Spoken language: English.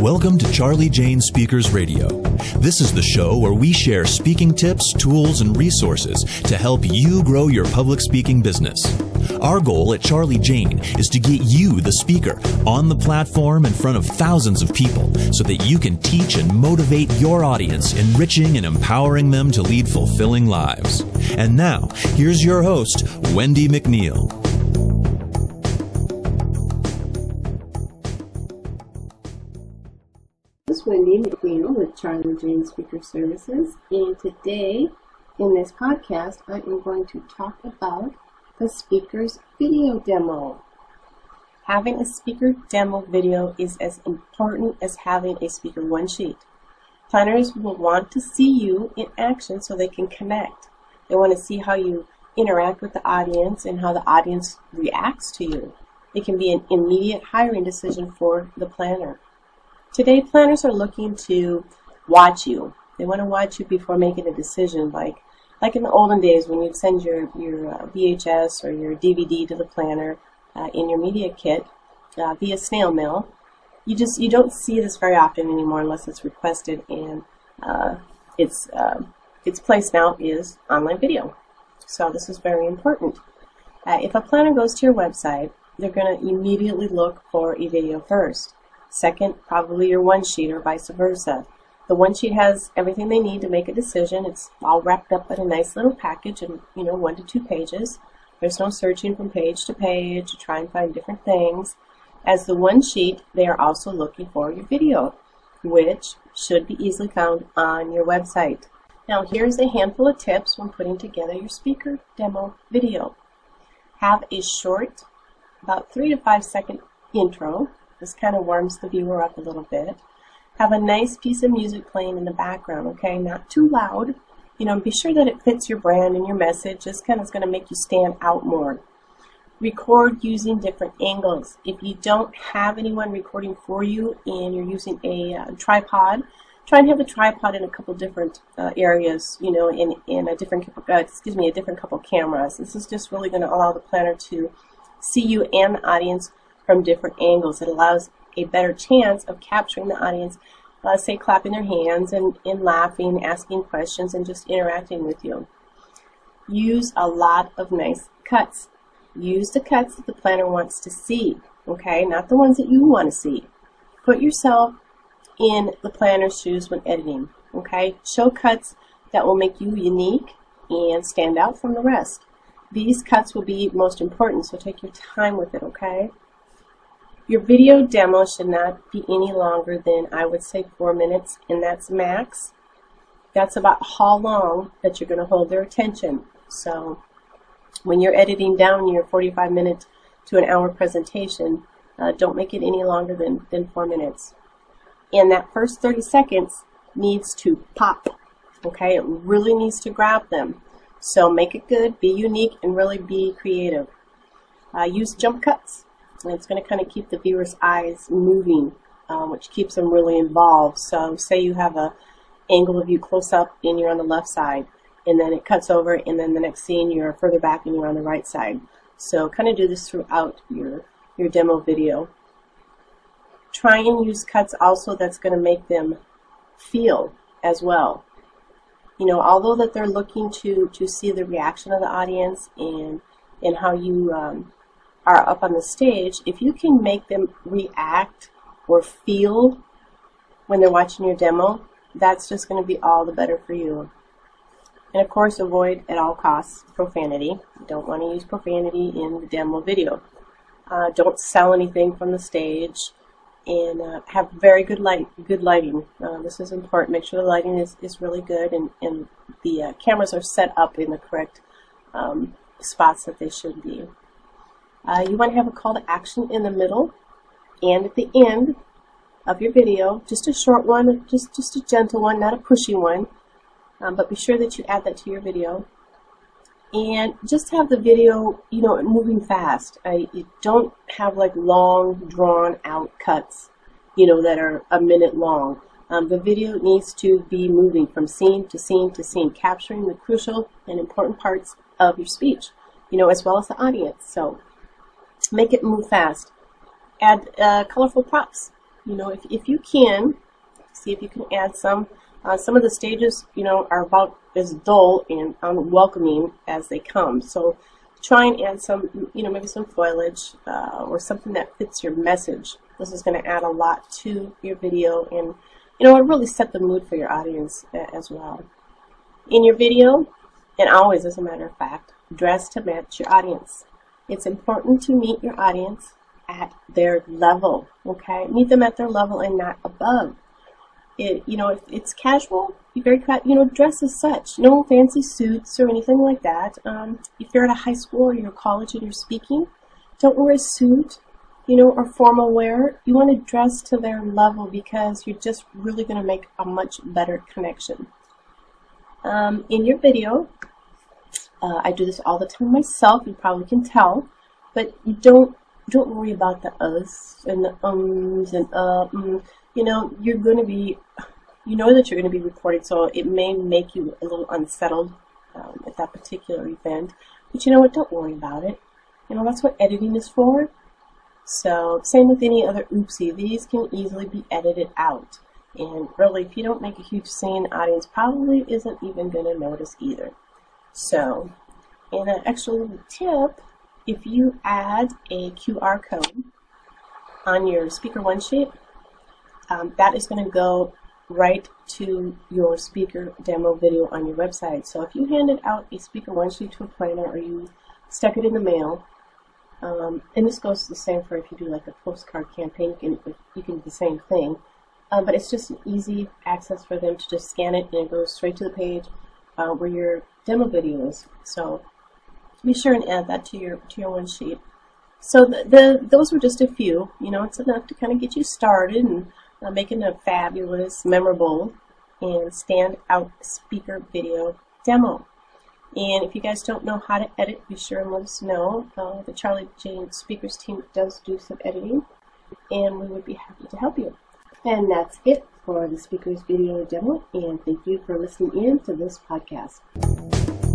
Welcome to Charlie Jane Speakers Radio. This is the show where we share speaking tips, tools, and resources to help you grow your public speaking business. Our goal at Charlie Jane is to get you, the speaker, on the platform in front of thousands of people so that you can teach and motivate your audience, enriching and empowering them to lead fulfilling lives. And now, here's your host, Wendy McNeil. This is Wendy McNeil with Charlie Jane Speaker Services, and today in this podcast I am going to talk about the speaker's video demo. Having a speaker demo video is as important as having a speaker one sheet. Planners will want to see you in action so they can connect. They want to see how you interact with the audience and how the audience reacts to you. It can be an immediate hiring decision for the planner. Today, planners are looking to watch you. They want to watch you before making a decision, like in the olden days when you'd send your VHS or your DVD to the planner in your media kit via snail mail. You don't see this very often anymore unless it's requested, and its place now is online video. So this is very important. If a planner goes to your website, they're going to immediately look for a video first. Second, probably your one sheet or vice versa. The one sheet has everything they need to make a decision. It's all wrapped up in a nice little package in 1 to 2 pages. There's no searching from page to page to try and find different things. As the one sheet, they are also looking for your video, which should be easily found on your website. Now here's a handful of tips when putting together your speaker demo video. Have a short, about 3 to 5 second intro. This kind of warms the viewer up a little bit. Have a nice piece of music playing in the background, okay? Not too loud. Be sure that it fits your brand and your message. This kind of is going to make you stand out more. Record using different angles. If you don't have anyone recording for you and you're using a tripod, try and have the tripod in a couple different areas, in a different couple cameras. This is just really going to allow the planner to see you and the audience from different angles. It allows a better chance of capturing the audience, say clapping their hands and laughing, asking questions, and just interacting with you. Use a lot of nice cuts. Use the cuts that the planner wants to see, okay? Not the ones that you want to see. Put yourself in the planner's shoes when editing, okay? Show cuts that will make you unique and stand out from the rest. These cuts will be most important, so take your time with it, okay? Your video demo should not be any longer than, I would say, 4 minutes, and that's max. That's about how long that you're going to hold their attention. So when you're editing down your 45-minute to an hour presentation, don't make it any longer than 4 minutes. And that first 30 seconds needs to pop, okay? It really needs to grab them. So make it good, be unique, and really be creative. Use jump cuts. And it's going to kind of keep the viewer's eyes moving, which keeps them really involved. So say you have an angle of you close up and you're on the left side, and then it cuts over, and then the next scene you're further back and you're on the right side. So kind of do this throughout your demo video. Try and use cuts also that's going to make them feel as well. Although that they're looking to see the reaction of the audience and how you are up on the stage, if you can make them react or feel when they're watching your demo, that's just going to be all the better for you. And of course, avoid at all costs profanity. You don't want to use profanity in the demo video. Don't sell anything from the stage, and have very good lighting. This is important. Make sure the lighting is really good, and the cameras are set up in the correct spots that they should be. You want to have a call to action in the middle and at the end of your video. Just a short one, just a gentle one, not a pushy one. But be sure that you add that to your video. And just have the video, moving fast. You don't have like long, drawn out cuts, that are a minute long. The video needs to be moving from scene to scene to scene, capturing the crucial and important parts of your speech, as well as the audience. So make it move fast. Add colorful props. if you can, see if you can add some. Some of the stages, are about as dull and unwelcoming as they come. So try and add some, maybe some foliage or something that fits your message. This is going to add a lot to your video, and it'll really set the mood for your audience as well. In your video, and always as a matter of fact, dress to match your audience. It's important to meet your audience at their level, okay? Meet them at their level and not above. If it's casual, be very, dress as such. No fancy suits or anything like that. If you're at a high school or you're at college and you're speaking, don't wear a suit, or formal wear. You want to dress to their level because you're just really going to make a much better connection. In your video, I do this all the time myself. You probably can tell, but don't worry about the us and the ums and you're going to be, that you're going to be recorded, so it may make you a little unsettled at that particular event. But you know what? Don't worry about it. That's what editing is for. So same with any other oopsie. These can easily be edited out. And really, if you don't make a huge scene, the audience probably isn't even going to notice either. So, and an extra little tip, if you add a QR code on your Speaker One sheet, that is going to go right to your speaker demo video on your website. So if you handed out a Speaker One sheet to a planner, or you stuck it in the mail, and this goes the same for if you do like a postcard campaign, you can do the same thing. But it's just an easy access for them to just scan it, and it goes straight to the page where your demo video is. So be sure and add that to your one sheet. So those were just a few. It's enough to kind of get you started and making a fabulous, memorable, and stand-out speaker video demo. And if you guys don't know how to edit, be sure and let us know. The Charlie Jane Speakers team does do some editing, and we would be happy to help you. And that's it for the Speakers video demo, and thank you for listening in to this podcast.